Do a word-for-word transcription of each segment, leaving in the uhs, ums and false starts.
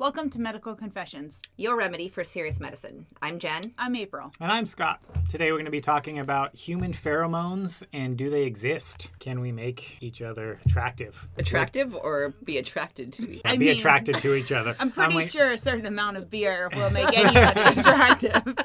Welcome to Medical Confessions. Your remedy for serious medicine. I'm Jen. I'm April. And I'm Scott. Today we're going to be talking about human pheromones and do they exist? Can we make each other attractive? Attractive or be attracted to each Yeah, I be mean, attracted to each other. I'm pretty I'm like, sure a certain amount of beer will make anybody attractive.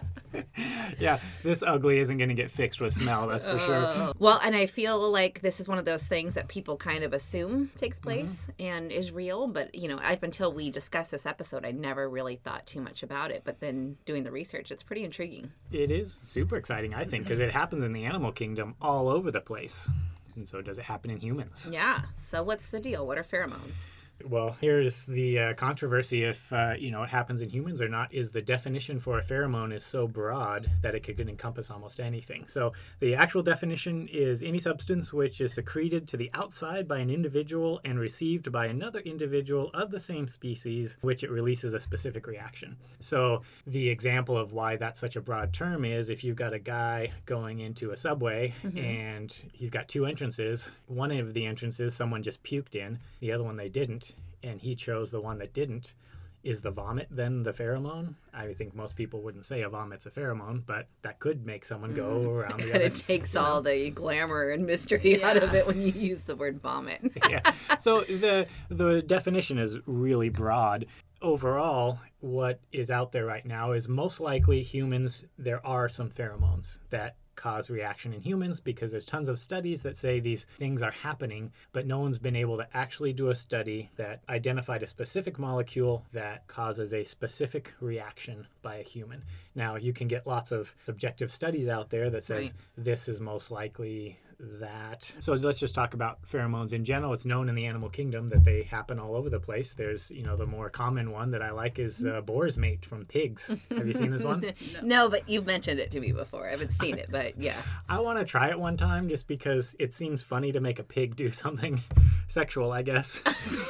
Yeah, this ugly isn't going to get fixed with smell, that's for sure. other? Well, and I feel like this is one of those things that people kind of assume takes place mm-hmm. and is real. But, you know, up until we discussed this episode, I never really thought too much about it. But then doing the research, it's pretty intriguing. It is super exciting, I think, because it happens in the animal kingdom all over the place. And so does it happen in humans? Yeah. So what's the deal? What are pheromones? Well, here's the uh, controversy if, uh, you know, it happens in humans or not, is the definition for a pheromone is so broad that it could encompass almost anything. So the actual definition is any substance which is secreted to the outside by an individual and received by another individual of the same species, which it releases a specific reaction. So the example of why that's such a broad term is if you've got a guy going into a subway mm-hmm. and he's got two entrances, one of the entrances someone just puked in, the other one they didn't, and he chose the one that didn't, is the vomit then the pheromone? I think most people wouldn't say a vomit's a pheromone, but that could make someone go mm. around the and other. It takes you know? all the glamour and mystery yeah. out of it when you use the word vomit. Yeah. So the the definition is really broad. Overall, what is out there right now is most likely humans, there are some pheromones that cause reaction in humans because there's tons of studies that say these things are happening, but no one's been able to actually do a study that identified a specific molecule that causes a specific reaction by a human. Now, you can get lots of subjective studies out there that says right. this is most likely that. So let's just talk about pheromones in general. It's known in the animal kingdom that they happen all over the place. There's, you know, the more common one that I like is uh, boar's mate from pigs. Have you seen this one? No. no, but you've mentioned it to me before. I haven't seen it, but yeah. I want to try it one time just because it seems funny to make a pig do something sexual, I guess.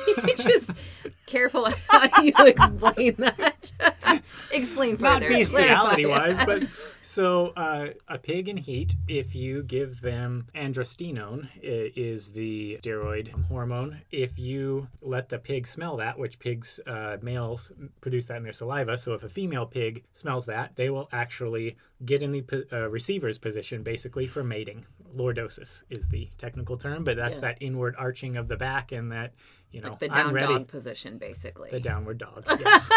Just careful how you explain that. Explain further. Not bestiality-wise, but so uh, a pig in heat, if you give them androstenone, is the steroid hormone. If you let the pig smell that, which pigs, uh, males produce that in their saliva, so if a female pig smells that, they will actually get in the uh, receiver's position, basically, for mating. Lordosis is the technical term, but that's yeah. that inward arching of the back and that, you know, like the down I'm ready. dog position, basically. The downward dog, yes.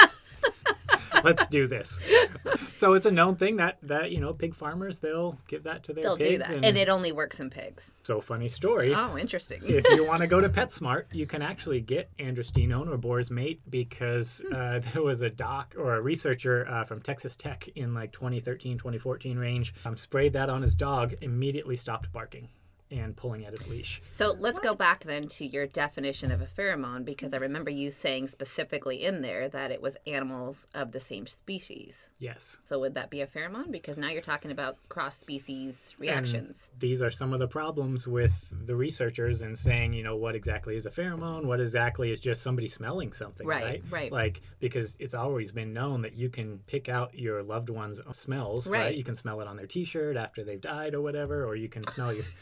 Let's do this. So it's a known thing that, that, you know, pig farmers, they'll give that to their they'll pigs. They'll do that. And, and it only works in pigs. So funny story. Oh, interesting. If you want to go to PetSmart, you can actually get androstenone or boar's mate because uh, there was a doc or a researcher uh, from Texas Tech in like twenty thirteen, twenty fourteen range, um, sprayed that on his dog, immediately stopped barking and pulling at his leash. So let's what? go back then to your definition of a pheromone, because I remember you saying specifically in there that it was animals of the same species. Yes. So would that be a pheromone? Because now you're talking about cross-species reactions. And these are some of the problems with the researchers and saying, you know, what exactly is a pheromone? What exactly is just somebody smelling something, right? Right, right. Like, because it's always been known that you can pick out your loved one's smells, right? right? You can smell it on their T-shirt after they've died or whatever, or you can smell your...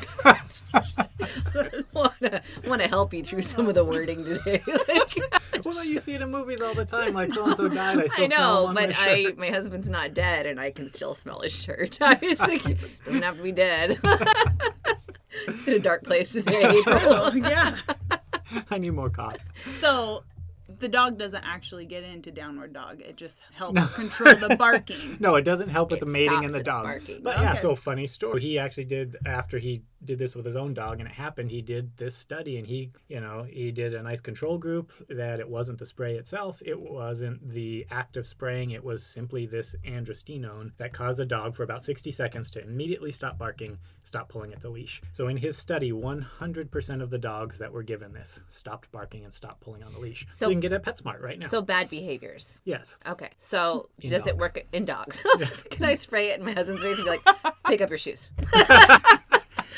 want to want to help you through some of the wording today. Like, well, no, you see it in movies all the time. Like so and so died. I still I know, smell on but my shirt. I my husband's not dead, and I can still smell his shirt. I was like, doesn't have to be dead. It's in a dark place today, April. Yeah. I need more coffee. So. The dog doesn't actually get into downward dog. It just helps no. control the barking. No, it doesn't help with it the mating and the dogs. Barking. But okay. yeah, so funny story. He actually did, after he did this with his own dog and it happened, he did this study and he, you know, he did a nice control group that it wasn't the spray itself. It wasn't the act of spraying. It was simply this androstenone that caused the dog for about sixty seconds to immediately stop barking, stop pulling at the leash. So in his study, one hundred percent of the dogs that were given this stopped barking and stopped pulling on the leash. So, so you can get it at PetSmart right now. So bad behaviors. Yes. Okay. So in does dogs. it work in dogs? Yes. Can I spray it in my husband's face and be like, pick up your shoes?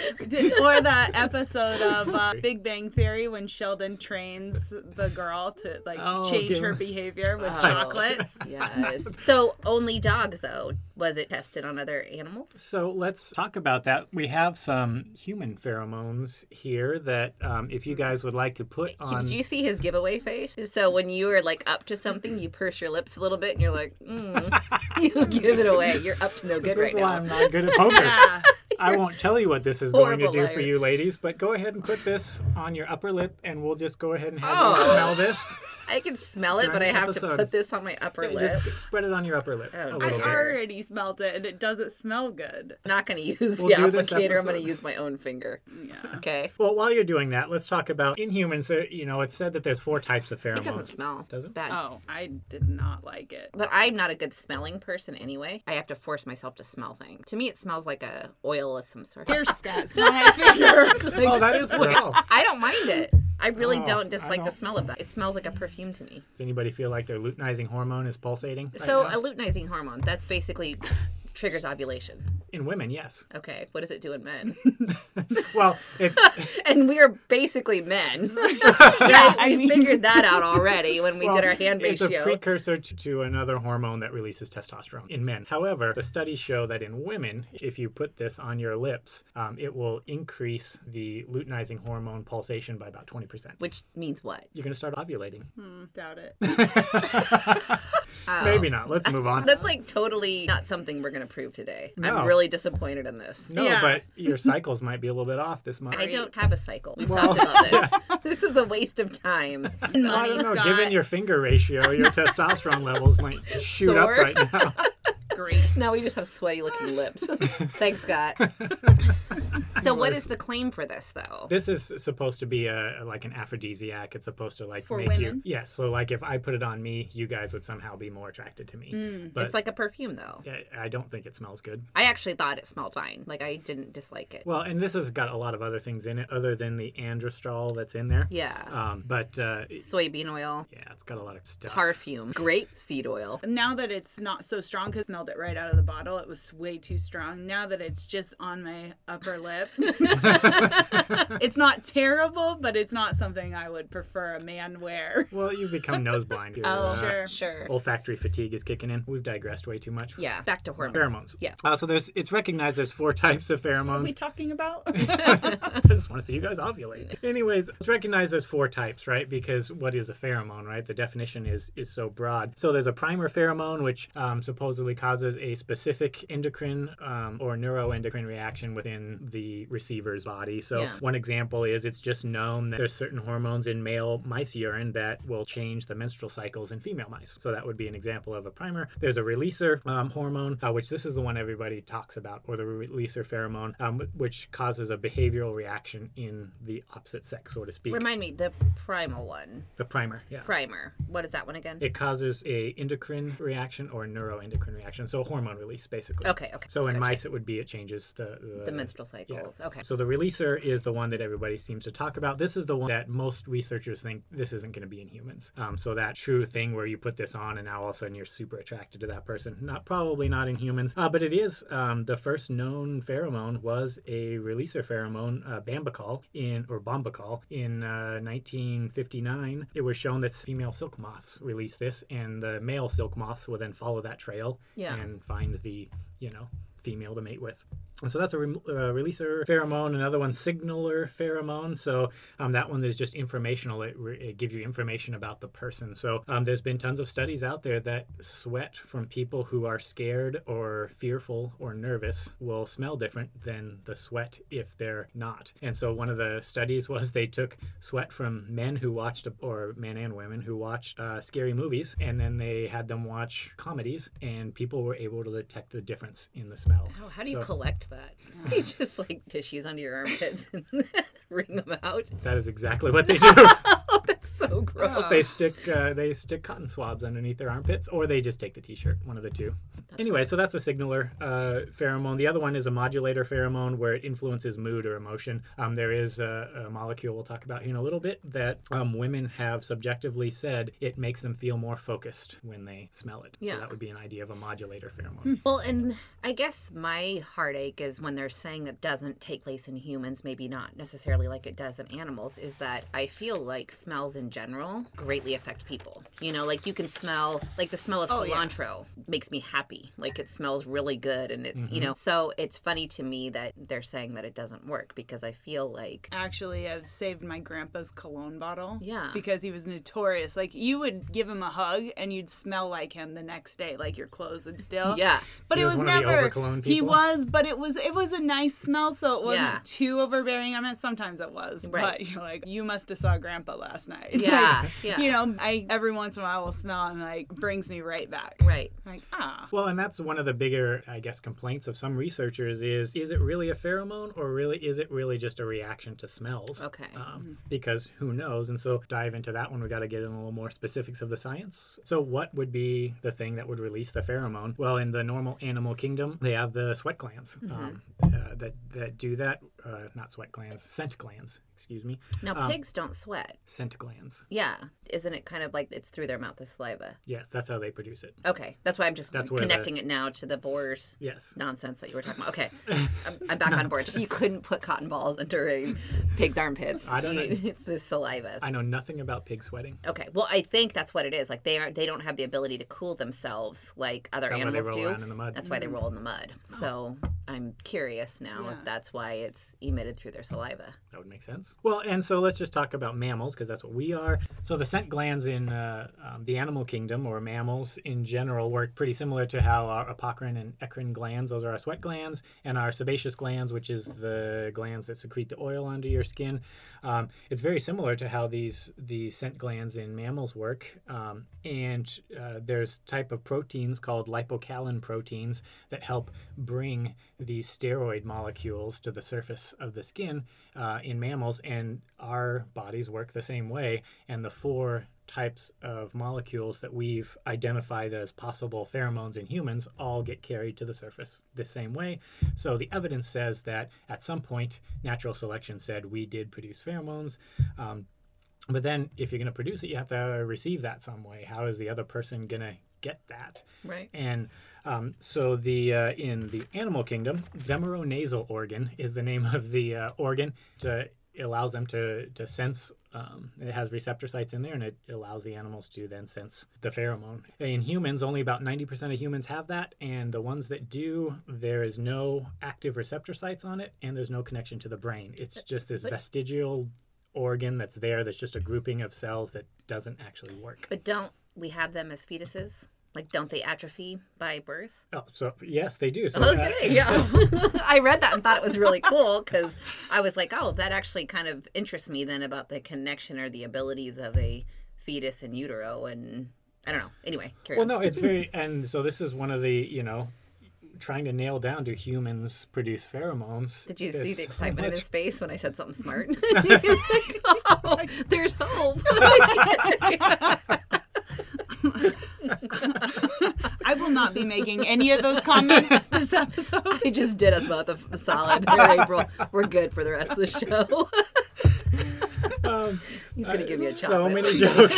Or the episode of uh, Big Bang Theory when Sheldon trains the girl to like Oh, change okay. her behavior with Oh. chocolates. Yes. So only dogs, though. Was it tested on other animals? So let's talk about that. We have some human pheromones here that um, if you guys would like to put on... Did you see his giveaway face? So when you are like up to something, you purse your lips a little bit and you're like, mm. You give it away. You're up to no This good is right why now. I'm not good at poker. Yeah. I won't tell you what this is going to Horrible do for liar. you ladies, but go ahead and put this on your upper lip and we'll just go ahead and have Oh. you smell this. I can smell it, During but I the have episode. to put this on my upper lip. Just spread it on your upper lip Oh, a I I little bit. already smelled it and it doesn't smell good. I'm not going to use We'll the do this applicator. I'm going episode. to use my own finger. Yeah. Okay. Well, while you're doing that, let's talk about in humans. There, you know, it's said that there's four types of pheromones. It doesn't smell. Does it? Bad. Oh, I did not like it. But I'm not a good smelling person anyway. I have to force myself to smell things. To me, it smells like a oil of some sort. Here, Scott, smell my finger. Like Oh, that is sweat. cool. I don't mind it. I really Oh, don't I dislike the don't- smell of that. It smells like a perfume to me. Does anybody feel like their luteinizing hormone is pulsating? right So now? a luteinizing hormone, that's basically triggers ovulation. in women, yes. Okay, what does it do in men? Well, it's And we are basically men. Yeah, we I mean- figured that out already when we well, did our hand it's ratio. a precursor to, to another hormone that releases testosterone in men. However, the studies show that in women, if you put this on your lips, um, it will increase the luteinizing hormone pulsation by about twenty percent. Which means what? You're going to start ovulating. Hmm, doubt it. Oh. Maybe not. Let's move on. That's like totally not something we're going to prove today. No. I'm really disappointed in this. No, Yeah. but your cycles might be a little bit off this month. I don't have a cycle. We've Well, talked about this. This is a waste of time. I don't Money, know. Scott. Given your finger ratio, your testosterone levels might shoot Soar. up right now. Great. Now we just have sweaty looking lips. Thanks, Scott. So what is the claim for this, though? This is supposed to be a like an aphrodisiac. It's supposed to like For make you. women? Yes. So like if I put it on me, you guys would somehow be more attracted to me. But It's like a perfume, though. I- I don't think it smells good. I actually thought it smelled fine. Like, I didn't dislike it. Well, and this has got a lot of other things in it other than the androstrol that's in there. Yeah. Um, but uh, it- Soybean oil, yeah, it's got a lot of stuff. perfume, grape seed oil. Now that it's not so strong, because I smelled it right out of the bottle, it was way too strong. Now that it's just on my upper lip, it's not terrible, but it's not something I would prefer a man wear. Well, you've become nose blind. Your, Oh, uh, Sure. Sure. Olfactory fatigue is kicking in. We've digressed way too much. Yeah, back to hormones. Pheromones. Yeah. Uh, so there's it's recognized there's four types of What are pheromones. we talking about? I just want to see you guys ovulate. Anyways, it's recognized as four types, right? Because what is a pheromone, right? The definition is is so broad. So there's a primer pheromone, which um, supposedly causes a specific endocrine um, or neuroendocrine reaction within the receiver's body. So Yeah. one example is it's just known that there's certain hormones in male mice urine that will change the menstrual cycles in female mice. So that would be an example of a primer. There's a releaser um, hormone, uh, which this is the one everybody talks about, or the releaser pheromone, um, which causes a behavioral reaction in the opposite sex, so to speak. Remind me, the primal one. The primer, yeah. Primer. What is that one again? It causes a endocrine reaction or neuroendocrine reaction, so hormone release, basically. Okay, okay. So in Gotcha. mice, it would be it changes the the, The menstrual cycles. Okay. So the releaser is the one that everybody seems to talk about. This is the one that most researchers think this isn't going to be in humans. Um, so that true thing where you put this on and now all of a sudden you're super attracted to that person. Not probably not in humans, uh, but it is um, the first known pheromone was a releaser pheromone, uh, bambacol in or bombacol in uh, nineteen fifty-nine. It was shown that female silk moths release this, and the male silk moths will then follow that trail Yeah. and find the you know female to mate with. And so that's a re- uh, releaser pheromone. Another one, signaler pheromone. So um, that one is just informational. It, re- it gives you information about the person. So um, there's been tons of studies out there that sweat from people who are scared or fearful or nervous will smell different than the sweat if they're not. And so one of the studies was they took sweat from men who watched, or men and women who watched uh, scary movies, and then they had them watch comedies, and people were able to detect the difference in the smell. Oh, how do you So- collect that? You just like tissues under your armpits and wring them out. That is exactly what they do. That's so gross. Oh. They stick uh, they stick cotton swabs underneath their armpits, or they just take the t-shirt, one of the two. That's anyway, gross. so that's a signaler uh, pheromone. The other one is a modulator pheromone, where it influences mood or emotion. Um, there is a, a molecule we'll talk about here in a little bit that um, women have subjectively said it makes them feel more focused when they smell it. Yeah. So that would be an idea of a modulator pheromone. Well, and I guess my heartache is when they're saying that doesn't take place in humans, maybe not necessarily like it does in animals, is that I feel like smells in general greatly affect people. You know, like you can smell, like the smell of Oh, yeah. cilantro makes me happy. Like it smells really good. And it's, Mm-hmm. you know, so it's funny to me that they're saying that it doesn't work because I feel like, Actually, I've saved my grandpa's cologne bottle. Yeah. Because he was notorious. Like, you would give him a hug and you'd smell like him the next day, like your clothes would still. yeah. But He it was was one of the never. over-cologne He people? was, but it was it was a nice smell, so it wasn't Yeah. too overbearing. I mean, sometimes it was, Right. but you're like, you must have saw Grandpa last night. Yeah, Like, yeah. You know, I every once in a while will smell and like brings me right back. Right. Like ah. Well, and that's one of the bigger, I guess, complaints of some researchers is, is it really a pheromone or really is it really just a reaction to smells? Okay. Um, because who knows? And so dive into that one, we got to get in a little more specifics of the science. So what would be the thing that would release the pheromone? Well, in the normal animal kingdom, they have the sweat glands um, uh, that, that do that. Uh, not sweat glands, scent glands, excuse me. Now, Um, pigs don't sweat. Scent glands. Yeah. Isn't it kind of like it's through their mouth of saliva? Yes, that's how they produce it. Okay. That's why I'm just That's where connecting it now to the boar's Yes. nonsense that you were talking about. Okay. I'm, I'm back on board. So you couldn't put cotton balls under a pig's armpits. I don't know. It's the saliva. I know nothing about pig sweating. Okay. Well, I think that's what it is. Like they are they don't have the ability to cool themselves like other Is that why they animals roll do. around in the mud? That's why they roll in the mud. So I'm curious now Yeah. if that's why it's emitted through their saliva. That would make sense. Well, and so let's just talk about mammals because that's what we are. So the scent glands in uh, um, the animal kingdom or mammals in general work pretty similar to how our apocrine and eccrine glands, those are our sweat glands, and our sebaceous glands, which is the glands that secrete the oil onto your skin. Um, it's very similar to how these these scent glands in mammals work. Um, and uh, there's type of proteins called lipocalin proteins that help bring these steroid molecules to the surface of the skin uh, in mammals, and our bodies work the same way. And the four types of molecules that we've identified as possible pheromones in humans all get carried to the surface the same way. So the evidence says that at some point natural selection said we did produce pheromones. Um, but then if you're going to produce it, you have to receive that some way. How is the other person going to get that? Right. And um, so the uh, in the animal kingdom, vemeronasal organ is the name of the uh, organ. To, it allows them to to sense. Um, it has receptor sites in there, and it allows the animals to then sense the pheromone. In humans, only about ninety percent of humans have that, and the ones that do, there is no active receptor sites on it, and there's no connection to the brain. It's just this vestigial organ that's there that's just a grouping of cells that doesn't actually work. But don't we have them as fetuses? Like, don't they atrophy by birth? Oh, so yes, they do. So, uh, Okay, yeah. I read that and thought it was really cool because I was like, oh, that actually kind of interests me then about the connection or the abilities of a fetus in utero. And I don't know. Anyway, carry well, on. no, it's very, and so this is one of the, you know, trying to nail down, do humans produce pheromones? Did you There's see the so excitement in much- his face when I said something smart? He was like, oh, there's hope. I will not be making any of those comments this episode. I just did us both a, a solid there, April. We're good for the rest of the show. Um, He's going to uh, give you a So chocolate. many jokes.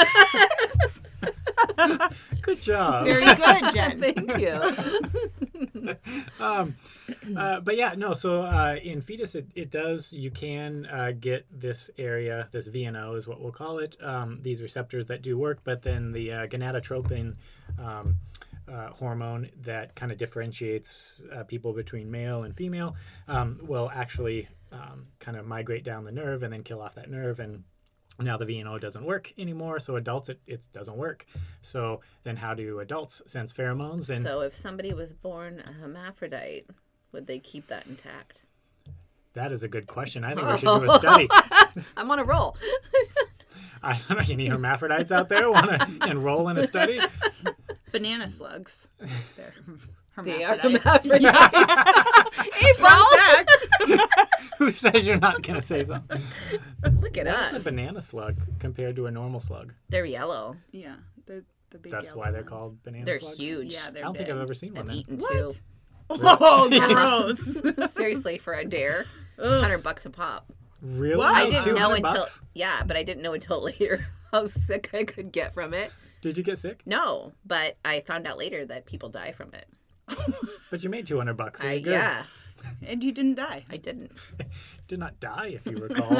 Good job. Very good, Jen. Thank you. um, uh, but yeah, no. So uh, in fetus, it, it does. You can uh, get this area, this V N O is what we'll call it. Um, these receptors that do work, but then the uh, gonadotropin um, uh, hormone that kind of differentiates uh, people between male and female um, will actually um, kind of migrate down the nerve and then kill off that nerve. And now the V N O doesn't work anymore, so adults, it, it doesn't work. So then how do adults sense pheromones? And So if somebody was born a hermaphrodite, would they keep that intact? that is a good question. I think we should do a study. I'm on a roll. I don't know, any hermaphrodites out there want to enroll in a study? Banana slugs. They're They are hermaphrodites. hermaphrodites. April! Fun fact. Who says you're not going to say something? Look at What us. is a banana slug compared to a normal slug? They're yellow. Yeah, they're the big. That's yellow why they're ones. called banana They're slugs? huge. Yeah, I they're don't big. think I've ever seen one I've then. eaten What? two. Oh, gross. Seriously, for a dare, Ugh. hundred bucks a pop. Really? What? I didn't know two hundred until bucks? yeah, but I didn't know until later how sick I could get from it. Did you get sick? No, but I found out later that people die from it. But you made two hundred bucks. So I, you're good. yeah, And you didn't die. I didn't. Did not die, if you recall.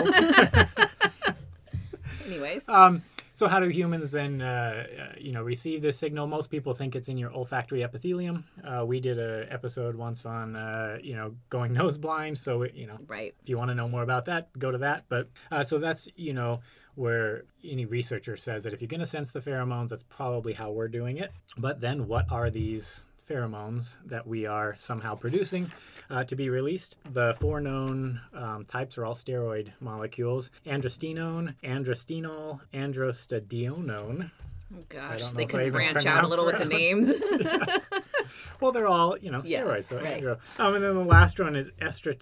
Anyways, um, so how do humans then, uh, uh, you know, receive this signal? Most people think it's in your olfactory epithelium. Uh, we did an episode once on, uh, you know, going nose blind. So, you know, right. if you want to know more about that, go to that. But uh, so that's, you know, where any researcher says that if you're going to sense the pheromones, that's probably how we're doing it. But then what are these pheromones that we are somehow producing uh, to be released? The four known um, types are all steroid molecules: androstenone, androstenol, androstadionone. Oh I gosh, don't know they if I could even branch out a little with the names. Well, they're all, you know, Yeah, steroids. So right. andro. Um, and then the last one is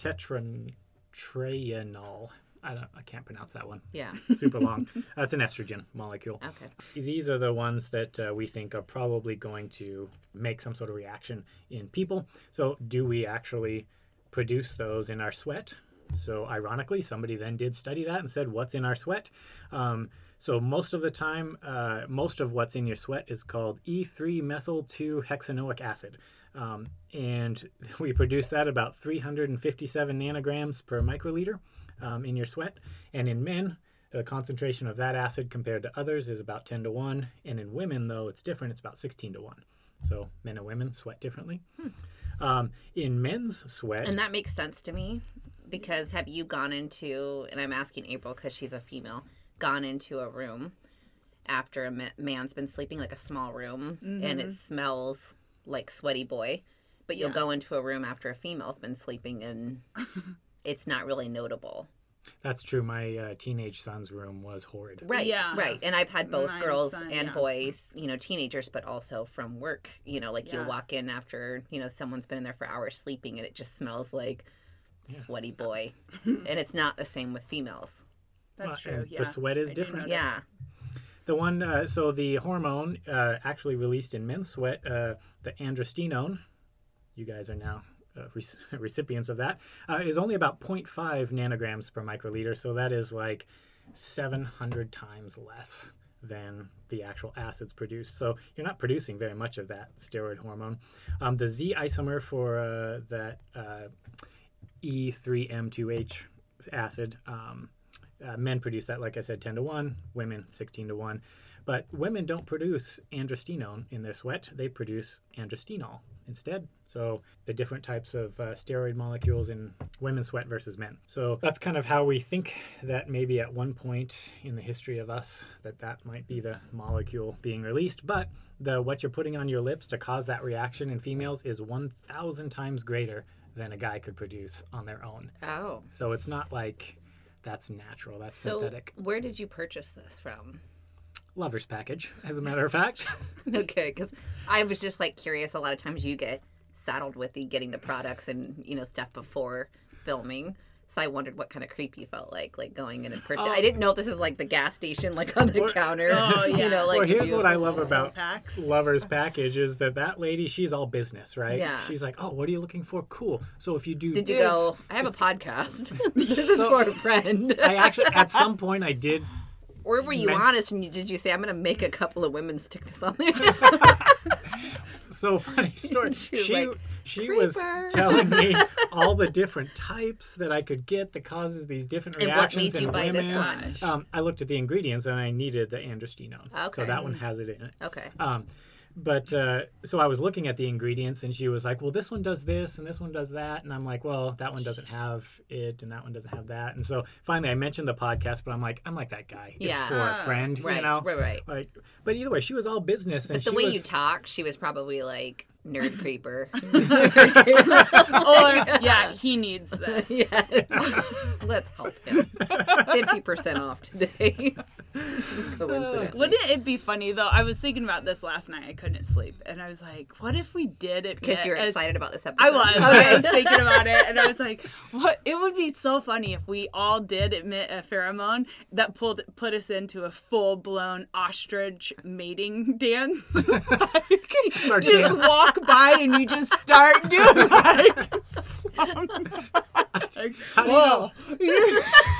estrotetraenol. I don't. I can't pronounce that one. Yeah. Super long. Uh, it's an estrogen molecule. Okay. These are the ones that uh, we think are probably going to make some sort of reaction in people. So do we actually produce those in our sweat? So ironically, somebody then did study that and said, what's in our sweat? Um, so most of the time, uh, most of what's in your sweat is called E three methyl two hexanoic acid. Um, and we produce that about three hundred fifty-seven nanograms per microliter. Um, in your sweat. And in men, the concentration of that acid compared to others is about ten to one. And in women, though, it's different. It's about sixteen to one. So men and women sweat differently. Hmm. Um, in men's sweat... And that makes sense to me because have you gone into, and I'm asking April because she's a female, gone into a room after a ma- man's been sleeping, like a small room, Mm-hmm. and it smells like sweaty boy, but you'll Yeah. go into a room after a female's been sleeping and it's not really notable. That's true. My uh, teenage son's room was horrid. Right, Yeah. right. And I've had both My girls son, and yeah. boys, you know, teenagers, but also from work. You know, like Yeah. you walk in after, you know, someone's been in there for hours sleeping and it just smells like sweaty boy. And it's not the same with females. That's Uh, true. and Yeah. the sweat is I do different. notice. Yeah. The one, uh, so the hormone uh, actually released in men's sweat, uh, the androstenone, you guys are now uh, re- recipients of that, uh, is only about zero point five nanograms per microliter. So that is like seven hundred times less than the actual acids produced. So you're not producing very much of that steroid hormone. Um, the Z isomer for uh, that uh, E three M two H acid, um, uh, men produce that, like I said, ten to one, women sixteen to one. But women don't produce androstenone in their sweat. They produce androstenol instead. So the different types of uh, steroid molecules in women's sweat versus men. So that's kind of how we think that maybe at one point in the history of us that that might be the molecule being released. But the what you're putting on your lips to cause that reaction in females is one thousand times greater than a guy could produce on their own. Oh. So it's not like that's natural. That's So synthetic. where did you purchase this from? Lover's package, as a matter of fact. Okay, because I was just like curious. A lot of times you get saddled with the getting the products and you know stuff before filming. So I wondered what kind of creep you felt like, like going in and purchasing. Oh. I didn't know if this is like the gas station, like on the Or- counter. Oh, You yeah. know, like well, if here's you- what I love about Packs. Lover's package is that that lady, she's all business, right? Yeah. She's like, oh, what are you looking for? Cool. So if you do Did you this, go? I have a podcast. this is So- for a friend. I actually, at some point, I did. Or were you meant- honest and you, did you say I'm going to make a couple of women stick this on there? So funny story. She was she like, she was "Creeper." telling me all the different types that I could get that causes these different And what reactions made you in buy women. this one? Um, I looked at the ingredients and I needed the androstenone. So Okay. that one has it in it. Okay. Um, but uh, so I was looking at the ingredients, and she was like, "Well, this one does this, and this one does that," and I'm like, "Well, that one doesn't have it, and that one doesn't have that." And so finally, I mentioned the podcast, but I'm like, "I'm like that guy. It's Yeah. for a friend, Right, you know." right, right. Like, but either way, she was all business, and But the she way was you talk, she was probably like, nerd creeper. Or, yeah, he needs this. Yes. Let's help him. fifty percent off today. Coincidentally. Wouldn't it be funny, though? I was thinking about this last night. I couldn't sleep. And I was like, what if we did it? Because you were as- excited about this episode. I was. Okay. I was thinking about it, and I was like, "What? It would be so funny if we all did emit a pheromone that pulled put us into a full blown ostrich mating dance. Like, Start just dan- walk by and you just start doing like, some, like How do you whoa. know?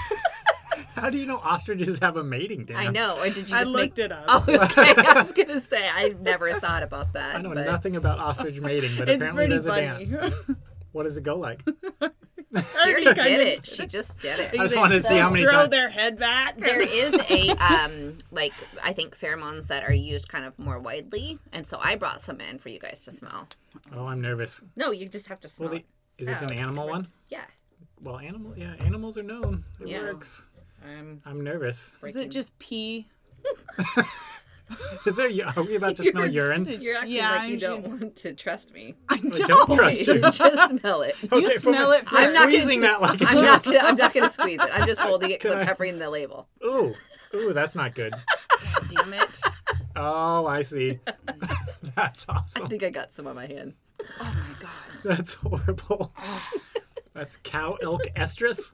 How do you know ostriches have a mating dance? I know. Or did you just I make... looked it up. Oh, okay. I was going to say, I've never thought about that. I know but... nothing about ostrich mating, but It's apparently pretty there's a funny. dance. What does it go like? She already kind did of- it. She just did it. I just wanted to see how many throw times. their head back. There is a um like I think pheromones that are used kind of more widely, and so I brought some in for you guys to smell. Oh, I'm nervous. No, you just have to smell. Well, the, is this Oh, an it's animal different. one? Yeah. Well, animal. Yeah, animals are known. It Yeah. works. I'm I'm nervous. Is breaking. it just pee? Is there? Are we about to smell urine? You're acting Yeah, like you I'm don't sure. want to trust me. I I don't trust you. Just smell it. Okay, from- smell it I'm first. not squeezing gonna- that like a I'm joke. not gonna. I'm not gonna squeeze it. I'm just holding it because Can I'm I- peppering the label. Ooh, ooh, that's not good. God damn it. Oh, I see. That's I awesome. think I got some on my hand. Oh my god. That's horrible. That's cow elk estrus.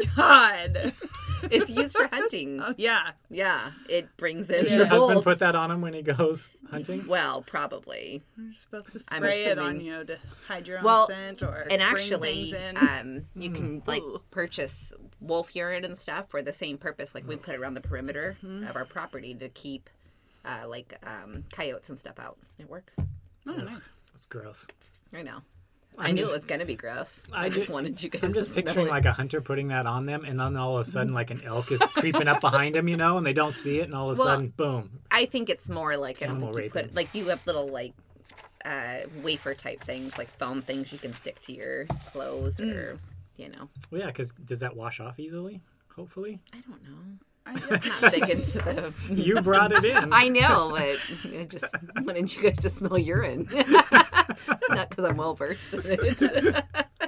God. It's used for hunting. Oh, yeah. Yeah, it brings in Does the your husband bulls. put that on him when he goes hunting? Well, probably. You're supposed to I'm spray it on assuming- you to hide your own Well, scent or And bring actually, things in. um, you can like Ooh. purchase wolf urine and stuff for the same purpose. Like we put it around the perimeter of our property to keep, uh, like um, coyotes and stuff out. It works. Oh, nice. That's gross. I know. I I'm knew just- it was gonna be gross. I I, just did- wanted you guys. I'm just to smell picturing it. like a hunter putting that on them, and then all of a sudden, like an elk is creeping up behind him, you know, and they don't see it, and all of a Well, sudden, boom. I think it's more like I don't Animal think you raping. put like you have little like uh, wafer type things, like foam things you can stick to your clothes or you know. Well, yeah, because does that wash off easily? Hopefully. I don't know. I, I'm not big into the. You brought it in. I know, but I just wanted you guys to smell urine. It's not because I'm well versed in it.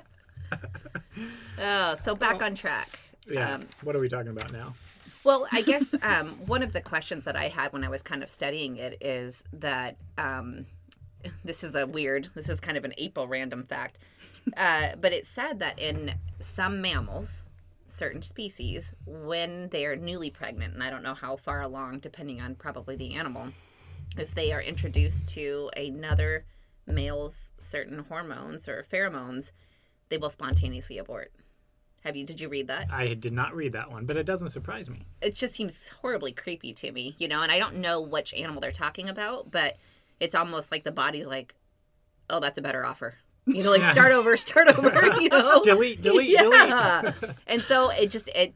Oh, so back on track. Yeah. Um, What are we talking about now? well, I guess um, one of the questions that I had when I was kind of studying it is that um, this is a weird, this is kind of an April random fact, uh, but it said that in some mammals, certain species, when they are newly pregnant, and I don't know how far along, depending on probably the animal, if they are introduced to another male's certain hormones or pheromones, they will spontaneously abort. Have you? Did you read that? I did not read that one, but it doesn't surprise me. It just seems horribly creepy to me, you know, and I don't know which animal they're talking about, but it's almost like the body's like, oh, that's a better offer. You know, like Yeah. start over, start over, you know. Delete, delete, yeah. delete. And so it just it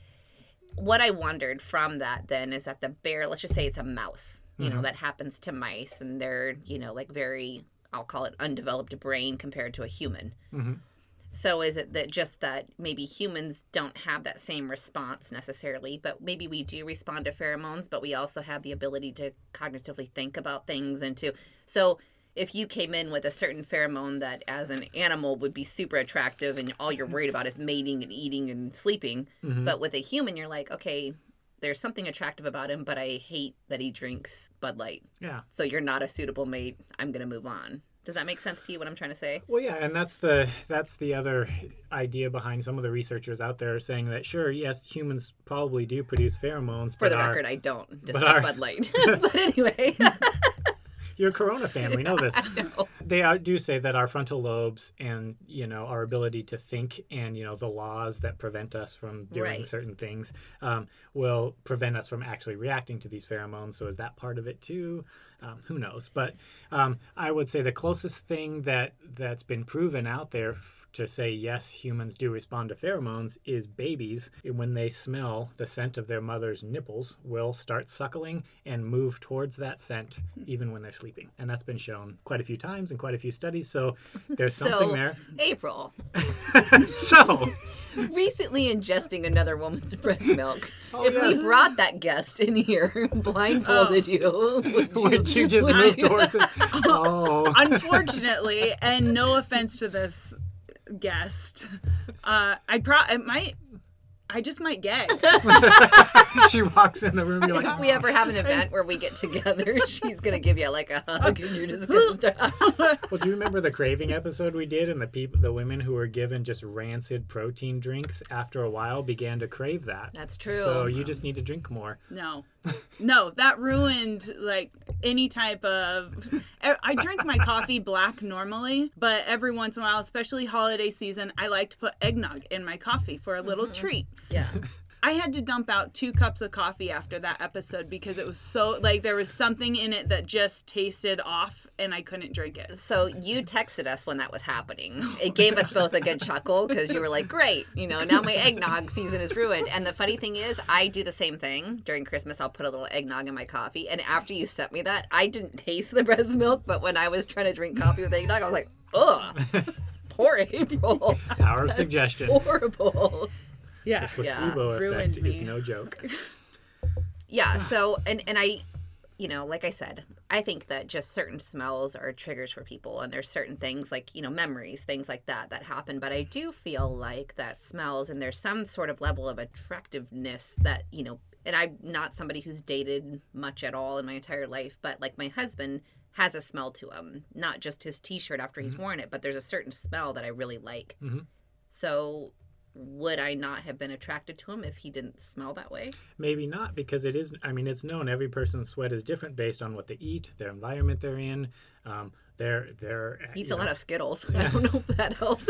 what I wondered from that then is that the bear, let's just say it's a mouse, you know, that happens to mice and they're, you know, like very, I'll call it undeveloped brain compared to a human. Mhm. So is it that just that maybe humans don't have that same response necessarily, but maybe we do respond to pheromones, but we also have the ability to cognitively think about things and to, so if you came in with a certain pheromone that as an animal would be super attractive and all you're worried about is mating and eating and sleeping, Mhm. but with a human, you're like, okay, there's something attractive about him, but I hate that he drinks Bud Light. Yeah. So you're not a suitable mate. I'm going to move on. Does that make sense to you, what I'm trying to say? Well, yeah, and that's the that's the other idea behind some of the researchers out there saying that sure, yes, humans probably do produce pheromones, For but the our, record, I don't. Just but like our- Bud Light. But anyway. you're a Corona fan. We know this. I know. They are, do say that our frontal lobes and you know our ability to think and you know the laws that prevent us from doing Right. certain things um, will prevent us from actually reacting to these pheromones. So is that part of it too? Um, who knows? But um, I would say the closest thing that that's been proven out there f- to say, yes, humans do respond to pheromones is babies, when they smell the scent of their mother's nipples, will start suckling and move towards that scent even when they're sleeping. And that's been shown quite a few times in quite a few studies. So there's something so, there. April. So... recently ingesting another woman's breast milk. Oh, if yes. we brought that guest in here, blindfolded oh. you, would you, would you just would move you... towards it? Oh. Unfortunately, and no offense to this guest, uh, I pro I might. I just might gag. She walks in the room. You're like, if we ever have an event where we get together, she's gonna give you like a hug, and you're just gonna start. Well, do you remember the craving episode we did, and the people, the women who were given just rancid protein drinks after a while began to crave that? That's true. So you just need to drink more. No, no, that ruined like any type of. I drink my coffee black normally, but every once in a while, especially holiday season, I like to put eggnog in my coffee for a little mm-hmm. treat. Yeah. I had to dump out two cups of coffee after that episode because it was so, like, there was something in it that just tasted off and I couldn't drink it. So you texted us when that was happening. It gave us both a good chuckle because you were like, great, you know, now my eggnog season is ruined. And the funny thing is, I do the same thing. During Christmas, I'll put a little eggnog in my coffee. And after you sent me that, I didn't taste the breast milk, but when I was trying to drink coffee with eggnog, I was like, ugh, poor April. Power of That's suggestion. Horrible. Yeah. The placebo yeah. effect Ruined is me. no joke. Yeah, so, and, and I, you know, like I said, I think that just certain smells are triggers for people, and there's certain things like, you know, memories, things like that, that happen. But I do feel like that smells, and there's some sort of level of attractiveness that, you know, and I'm not somebody who's dated much at all in my entire life, but like my husband has a smell to him, not just his t-shirt after he's mm-hmm. worn it, but there's a certain smell that I really like. Mm-hmm. So would I not have been attracted to him if he didn't smell that way? Maybe not, because it is, I mean, it's known every person's sweat is different based on what they eat, their environment they're in. Um, they're, they're, he eats a know. lot of Skittles. Yeah. I don't know if that helps.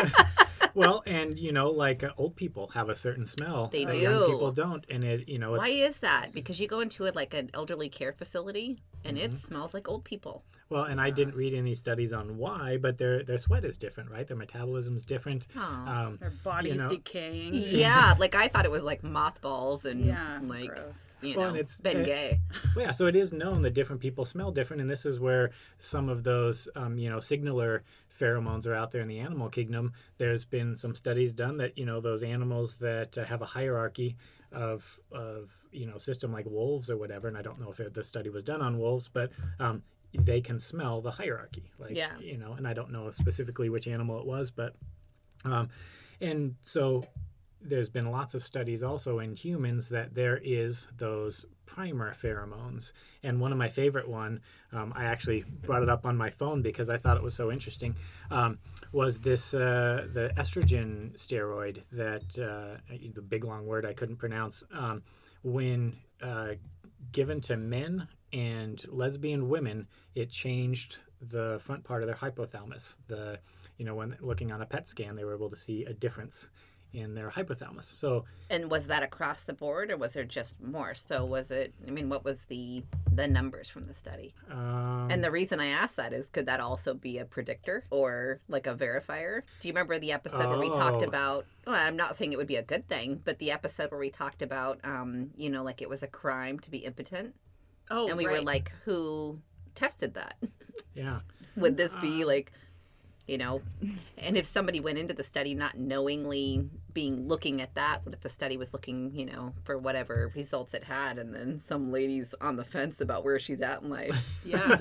Well, and, you know, like uh, old people have a certain smell. They that do. Young people don't. And, it, you know, it's... Why is that? Because you go into it like an elderly care facility, and mm-hmm. it smells like old people. Well, and I didn't read any studies on why, but their their sweat is different, right? Their metabolism's different. Oh. Um, Their body's you know, decaying. Yeah, like I thought it was like mothballs and yeah, like... gross. You well, know, and it's been it, gay. Well, yeah, so it is known that different people smell different, and this is where some of those, um, you know, signaler pheromones are out there in the animal kingdom. There's been some studies done that, you know, those animals that uh, have a hierarchy of, of, you know, system like wolves or whatever, and I don't know if it, the study was done on wolves, but um, they can smell the hierarchy. Like, yeah. you know, and I don't know specifically which animal it was, but, um, and so... There's been lots of studies also in humans that there is those primer pheromones. And one of my favorite one, um, I actually brought it up on my phone because I thought it was so interesting, um, was this, uh, the estrogen steroid that, uh, the big long word I couldn't pronounce, um, when uh, given to men and lesbian women, it changed the front part of their hypothalamus. The, you know, when looking on a P E T scan, they were able to see a difference in their hypothalamus. So, and was that across the board, or was there just more? So was it? I mean, what was the the numbers from the study? Um, and the reason I asked that is, could that also be a predictor or like a verifier? Do you remember the episode oh. where we talked about? Well, I'm not saying it would be a good thing, but the episode where we talked about, um, you know, like it was a crime to be impotent. Oh, and we right. were like, who tested that? Yeah. Would this be like? You know, and if somebody went into the study not knowingly being looking at that, what if the study was looking, you know, for whatever results it had, and then some lady's on the fence about where she's at in life? Yeah.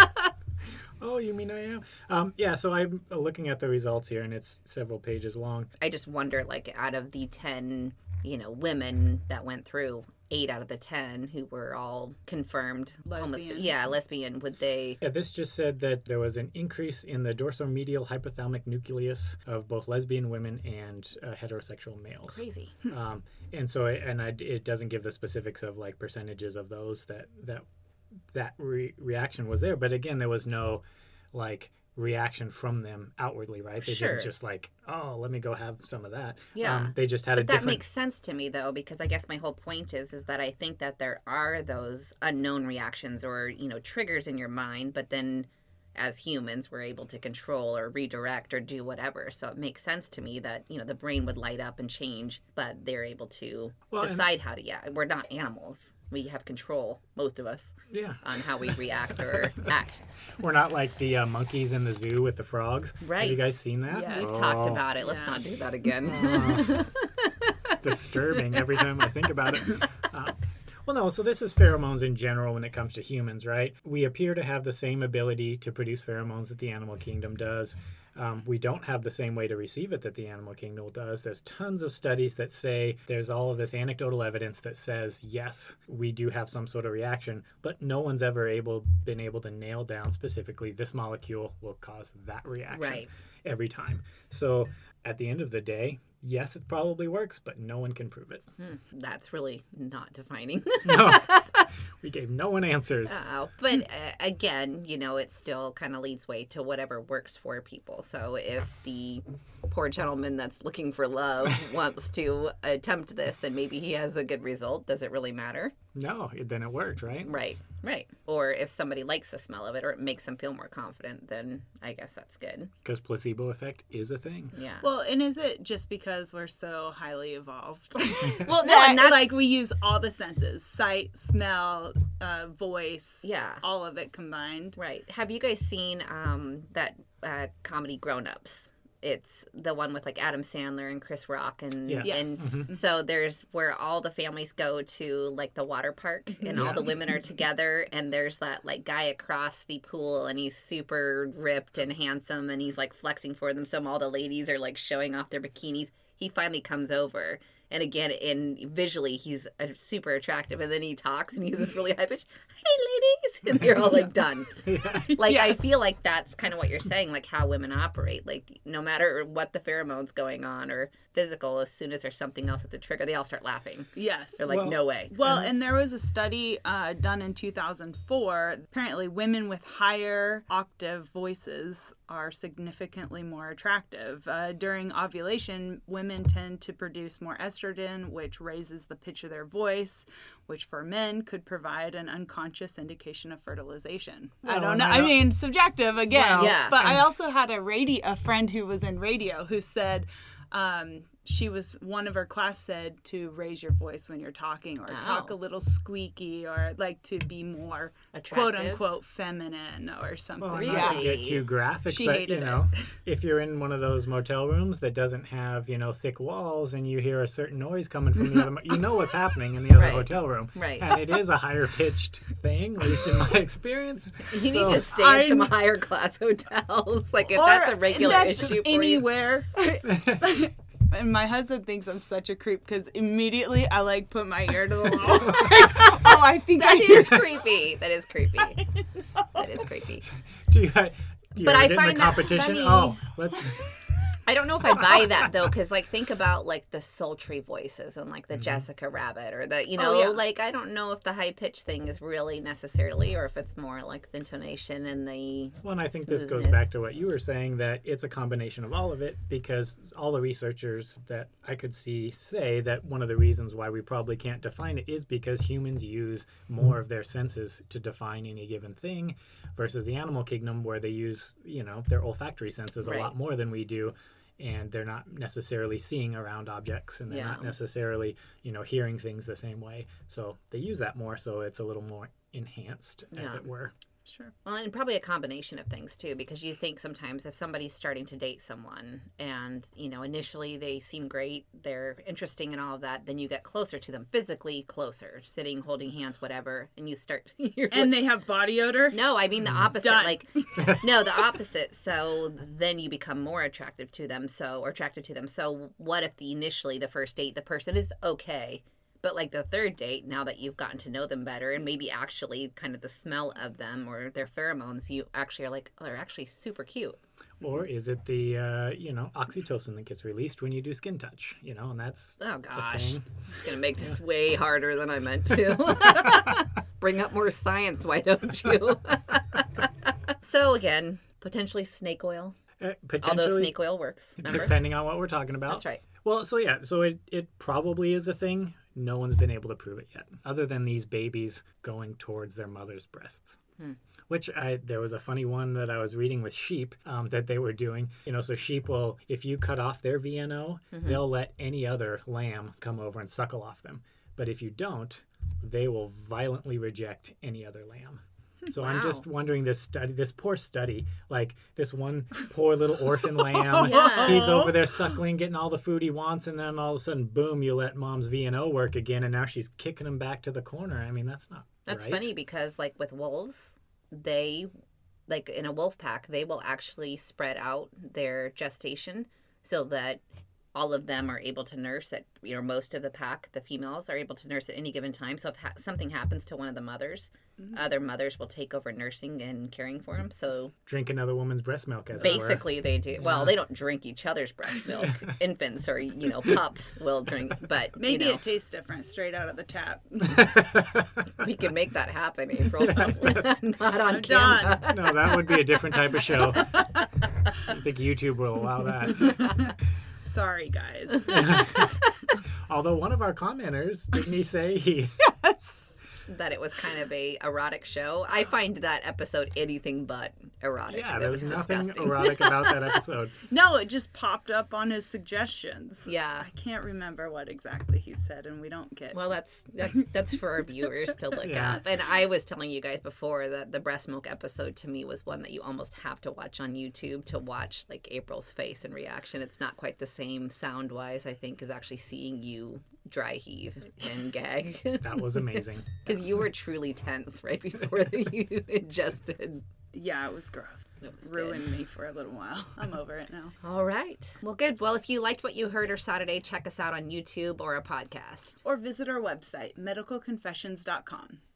Oh, you mean I am? Um, yeah, so I'm looking at the results here, and it's several pages long. I just wonder, like, out of the ten, you know, women that went through, eight out of the ten who were all confirmed lesbian. Almost, yeah, lesbian, would they... Yeah, this just said that there was an increase in the dorsomedial hypothalamic nucleus of both lesbian women and uh, heterosexual males. Crazy. Um, and so, and I, it doesn't give the specifics of like percentages of those that that that re- reaction was there. But again, there was no like reaction from them outwardly, right? They sure. didn't just like, oh, let me go have some of that. Yeah. Um, they just had but a different... that makes sense to me, though, because I guess my whole point is is that I think that there are those unknown reactions or, you know, triggers in your mind, but then as humans we're able to control or redirect or do whatever. So it makes sense to me that, you know, the brain would light up and change, but they're able to Well, and- decide how to, yeah, we're not animals. We have control, most of us, Yeah. on how we react or act. We're not like the uh, monkeys in the zoo with the frogs. Have Right. you guys seen that? Yes. We've Oh, talked about it. Let's Yeah. not do that again. It's disturbing every time I think about it. Uh, well, no, so this is pheromones in general when it comes to humans, right? We appear to have the same ability to produce pheromones that the animal kingdom does. Um, we don't have the same way to receive it that the animal kingdom does. There's tons of studies that say there's all of this anecdotal evidence that says, yes, we do have some sort of reaction, but no one's ever able been able to nail down specifically this molecule will cause that reaction Right. every time. So at the end of the day, yes, it probably works, but no one can prove it. Hmm, that's really not defining. No, we gave no one answers. Oh, but uh, again, you know, it still kind of leads way to whatever works for people. So if the poor gentleman that's looking for love wants to attempt this and maybe he has a good result, does it really matter? No, then it worked, right? Right, right. Or if somebody likes the smell of it or it makes them feel more confident, then I guess that's good. Because placebo effect is a thing. Yeah. Well, and is it just because we're so highly evolved? Well, no, that, and that's like we use all the senses: sight, smell, uh, voice, Yeah. all of it combined. right. Have you guys seen um, that uh, comedy Grown Ups? It's the one with like Adam Sandler and Chris Rock and Yes. Yes. and Mhm. so there's where all the families go to like the water park and all Yeah. the women are together and there's that like guy across the pool and he's super ripped and handsome and he's like flexing for them, so all the ladies are like showing off their bikinis. He finally comes over and again in visually he's uh, super attractive and then he talks and he's this really high pitch, hey ladies, and they're all like done. Yeah. Like, I Yes. feel like that's kind of what you're saying, like how women operate. Like, no matter what the pheromones going on or physical, as soon as there's something else that's a trigger, they all start laughing. Yes. They're like, Well- no way. Well, and there was a study uh, done in two thousand four. Apparently, women with higher octave voices are significantly more attractive. Uh, during ovulation, women tend to produce more estrogen, which raises the pitch of their voice, which for men could provide an unconscious indication of fertilization. I Well, don't and know. I I don't- mean, subjective again. Well, Yeah. But I also had a radio, a friend who was in radio who said, um, she was one of her class said to raise your voice when you're talking or talk Oh. a little squeaky or like to be more quote Attractive. unquote feminine or something. Well, Really? not to Yeah. get too graphic, She but you hated know, if you're in one of those motel rooms that doesn't have, you know, thick walls and you hear a certain noise coming from the other, mo- you know what's happening in the other Right. hotel room. Right. And it is a higher pitched thing, at least in my experience. You So- need to stay in some I'm- higher class hotels. Like, if Or that's a regular that's issue for anywhere. And my husband thinks I'm such a creep because immediately I like put my ear to the wall. oh, I think you, I that hear is creepy. That is creepy. That is creepy. Do you, do you But ever I get in find the that competition? funny. Oh, let's. I don't know if I buy that though, because like think about like the sultry voices and like the Jessica Rabbit or the you know Oh, yeah. like I don't know if the high pitch thing is really necessarily or if it's more like the intonation and the Well, and I think this goes smoothness. back to what you were saying, that it's a combination of all of it, because all the researchers that I could see say that one of the reasons why we probably can't define it is because humans use more of their senses to define any given thing versus the animal kingdom where they use, you know, their olfactory senses a Right. lot more than we do. And they're not necessarily seeing around objects and they're Yeah. not necessarily, you know, hearing things the same way. So they use that more, so it's a little more enhanced, as Yeah. it were. Sure. well and probably a combination of things too because you think sometimes if somebody's starting to date someone and you know initially they seem great, they're interesting and all of that, then you get closer to them physically, closer, sitting, holding hands, whatever, and you start you're And they have body odor. No, I mean the opposite. Done. Like, no, the opposite. So then you become more attractive to them. So, or attracted to them. So, what if the initially the first date the person is okay, but like the third date, now that you've gotten to know them better and maybe actually kind of the smell of them or their pheromones, you actually are like, oh, they're actually super cute. Or is it the, uh, you know, oxytocin that gets released when you do skin touch, you know, and that's Oh a gosh, thing. it's gonna make this way harder than I meant to. Bring up more science, why don't you? So again, potentially snake oil. Uh, Although potentially, snake oil works. Remember? depending on what we're talking about. That's right. Well, so yeah, so it, it probably is a thing. no one's been able to prove it yet, other than these babies going towards their mother's breasts. Hmm. Which I, there was a funny one that I was reading with sheep um, that they were doing. You know, so sheep will, if you cut off their V N O, mm-hmm. they'll let any other lamb come over and suckle off them. But if you don't, they will violently reject any other lamb. So wow. I'm just wondering, this study, this poor study, like this one poor little orphan lamb, yeah. he's over there suckling, getting all the food he wants, and then all of a sudden, boom, you let mom's V N O work again, and now she's kicking him back to the corner. I mean, that's not That's right. funny because, like, with wolves, they, like, in a wolf pack, they will actually spread out their gestation so that all of them are able to nurse at, you know, most of the pack, the females are able to nurse at any given time. So if ha- something happens to one of the mothers, mm-hmm. other mothers will take over nursing and caring for them. So drink another woman's breast milk, as basically it were. They do. Yeah. Well, they don't drink each other's breast milk. Infants or, you know, pups will drink, but maybe you know, it tastes different straight out of the tap. We can make that happen, April. Not on I'm camera. done. No, that would be a different type of show. I don't think YouTube will allow that. Sorry, guys. Although one of our commenters, didn't he say he... Yes. That it was kind of a erotic show. I find that episode anything but erotic. Yeah, It there was, was nothing disgusting. erotic about that episode. No, it just popped up on his suggestions. Yeah. I can't remember what exactly he said, and we don't get... Well, that's that's that's for our viewers to look Yeah. up. And I was telling you guys before that the breast milk episode to me was one that you almost have to watch on YouTube to watch like April's face and reaction. It's not quite the same sound wise, I think, as actually seeing you dry heave and gag. That was amazing. Because you were truly tense right before you ingested. Yeah, it was gross. It was Ruined good. me for a little while. I'm over it now. All right. Well, good. Well, if you liked what you heard or saw today, check us out on YouTube or a podcast. Or visit our website, medical confessions dot com.